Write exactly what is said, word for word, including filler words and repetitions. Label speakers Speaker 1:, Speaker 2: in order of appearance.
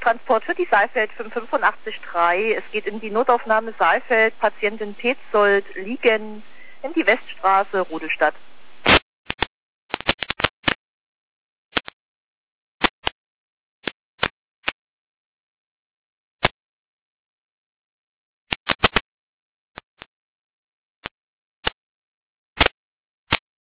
Speaker 1: Nottransport für die Saalfeld fünf fünf acht drei. Es geht in die Notaufnahme Saalfeld, Patientin Petzold, liegen in die Weststraße, Rudelstadt.